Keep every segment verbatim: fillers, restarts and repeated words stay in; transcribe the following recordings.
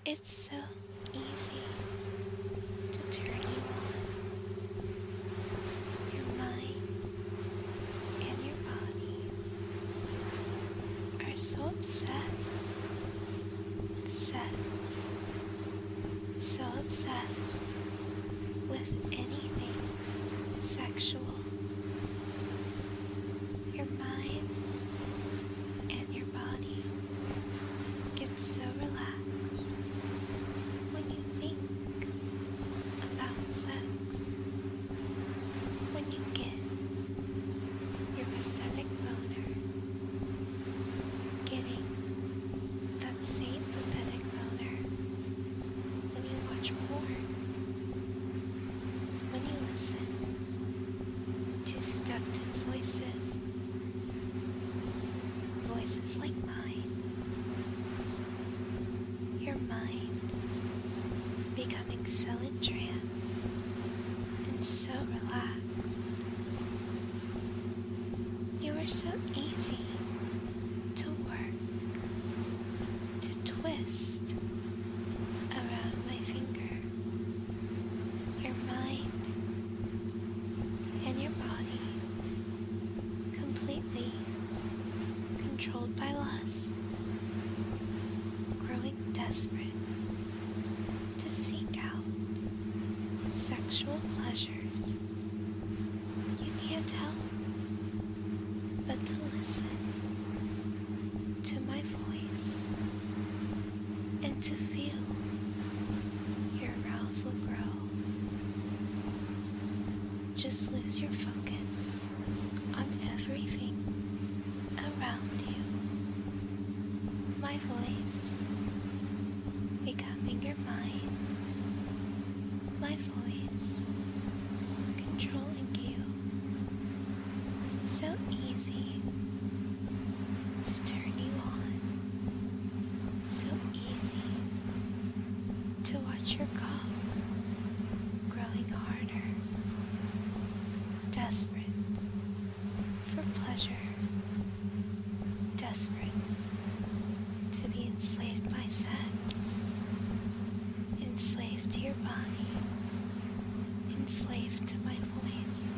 It's so easy to turn you on. Your mind and your body are so obsessed with sex, so obsessed with anything sexual. Your mind and your body get so relaxed when you think about sex. When you get your pathetic boner, getting that same pathetic boner when you watch porn, when you listen to seductive voices, voices like mine, your mind becoming so entranced and so relaxed. You are so easy to work, to twist around my finger. Your mind and your body completely controlled by lust, growing desperate to seek out sexual pleasures. You can't help but to listen to my voice and to feel your arousal grow. Just lose your focus on everything around you. My voice becoming your mind. My voice controlling you. So easy to turn you on. So easy to watch your cock growing harder. Desperate for pleasure. Desperate to be enslaved by sex. Enslaved to your body. Enslaved to my voice.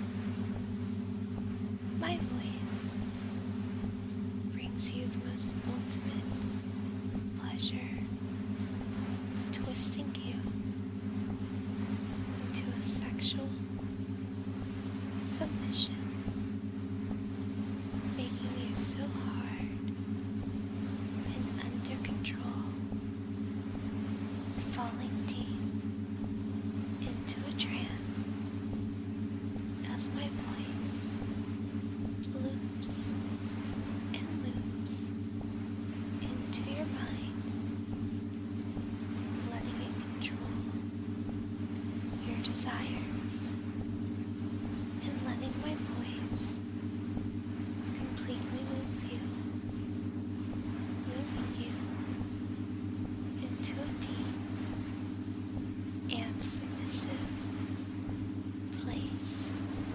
My voice brings you the most ultimate pleasure, twisting you into a sexual submission, making you so hard and under control, falling deep into a trance as my voice loops and loops into your mind, letting it control your desires and letting my voice completely move you, moving you into a deep and submissive place,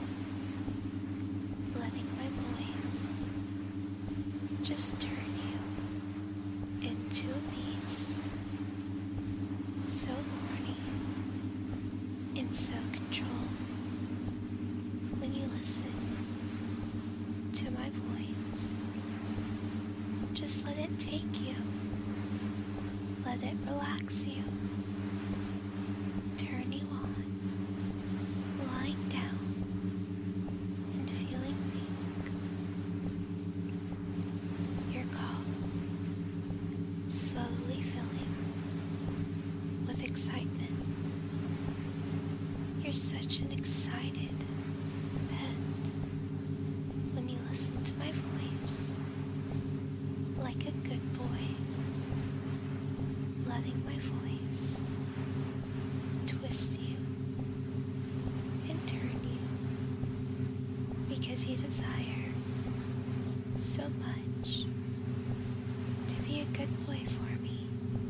letting my voice just turn you into a beast, so horny and so controlled. When you listen to my voice, just let it take you, let it relax you, turn you on, lying down and feeling weak. Your cock slowly filling with excitement. You're such an excited pet when you listen to my voice, like a good boy, letting my voice twist you and turn you because you desire so much to be a good boy for me.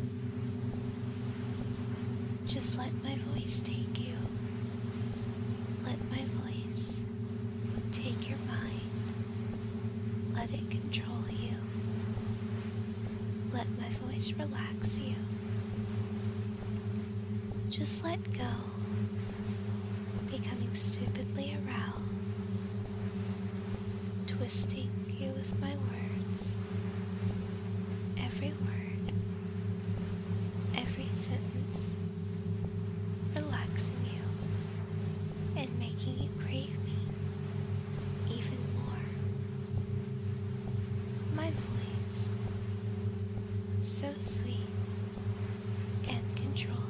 Just let my voice take you. Let my voice take your mind. Let it control you. Let my voice relax you. Just let go, becoming stupidly aroused, twisting you with my words, every word, every sentence, relaxing you and making you crave me even more. My voice, so sweet and controlling.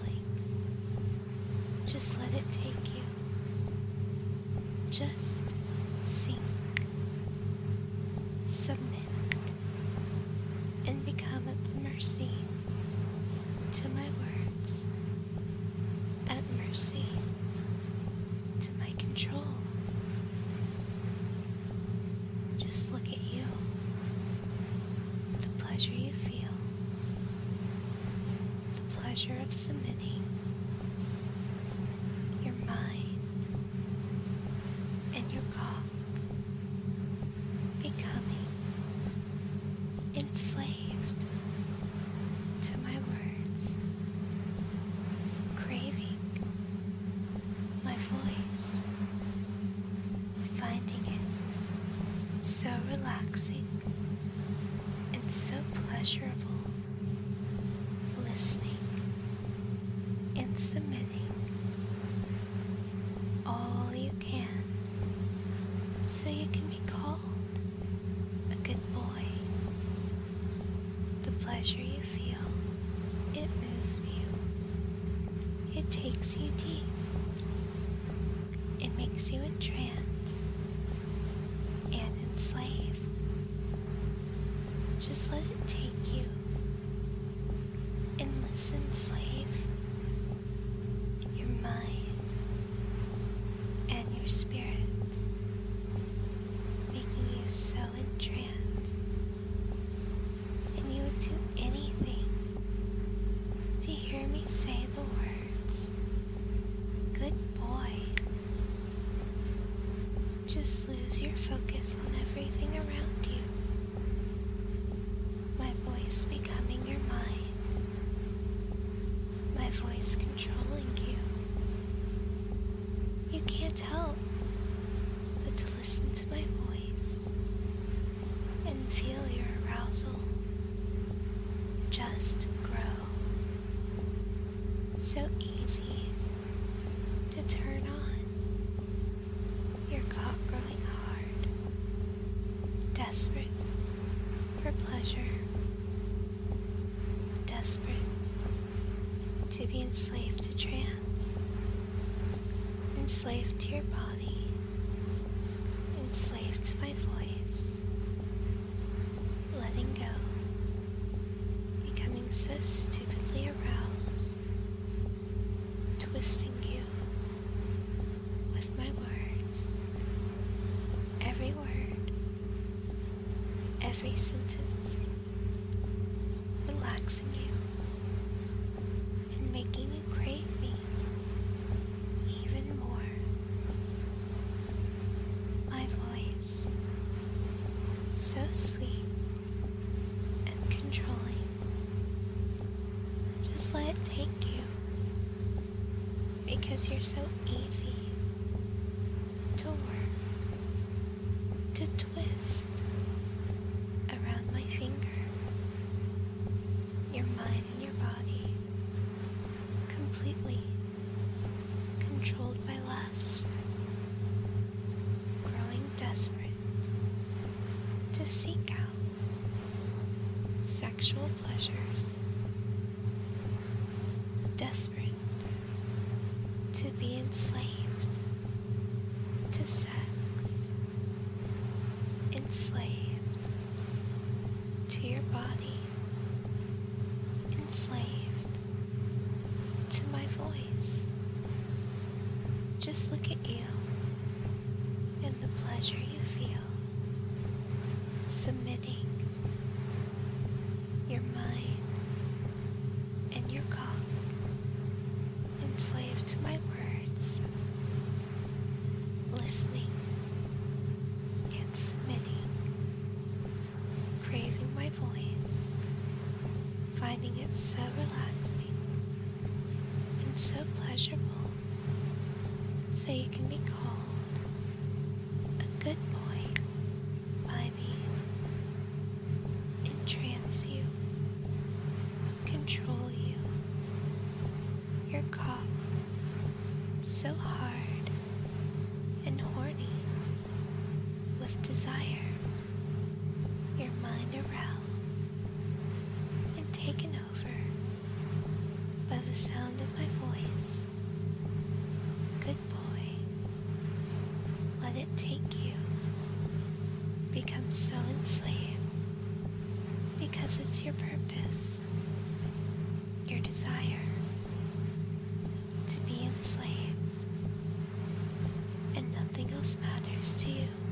Just let it take you. Just sink, submit, and become at the mercy to my words, at mercy to my control. Just look at you, the pleasure you feel, the pleasure of submitting your mind and your cock, becoming enslaved to my words, craving my voice, finding it so relaxing and so pleasurable, listening and submitting all you can so you can be called a good boy. The pleasure you feel, it moves you. It takes you deep. It makes you entranced and enslaved. Just let it take you and listen, slave. Your mind and your spirits, making you so entranced, and you would do anything to hear me say the words, good boy. Just lose your focus on everything around you. My voice becoming your mind, my voice controlling you. You can't help but to listen to my voice and feel your arousal just grow. So easy to turn on, your cock growing hard, desperate for pleasure, desperate to be enslaved to trance, enslaved to your body, enslaved to my voice, letting go, becoming so stupidly aroused, twisting you with my words, every word, every sentence, relaxing you and making you crave me even more. My voice, so sweet and controlling. Just let it take you, because you're so easy to work, to twist around my finger. Your mind and your body completely controlled by lust, growing desperate to seek out sexual pleasures, desperate to be enslaved to sex, enslaved to your body, enslaved to my voice. Just look at you and the pleasure you feel, submitting your mind and your cock, enslaved to my words, listening and submitting, craving my voice, finding it so relaxing and so pleasurable, so you can be called a good boy by me. Entrance you, control you. Your cock so hard and horny with desire, your mind aroused and taken over by the sound of my voice. Good boy, let it take you. Become so enslaved because it's your purpose, your desire to be enslaved, and nothing else matters to you.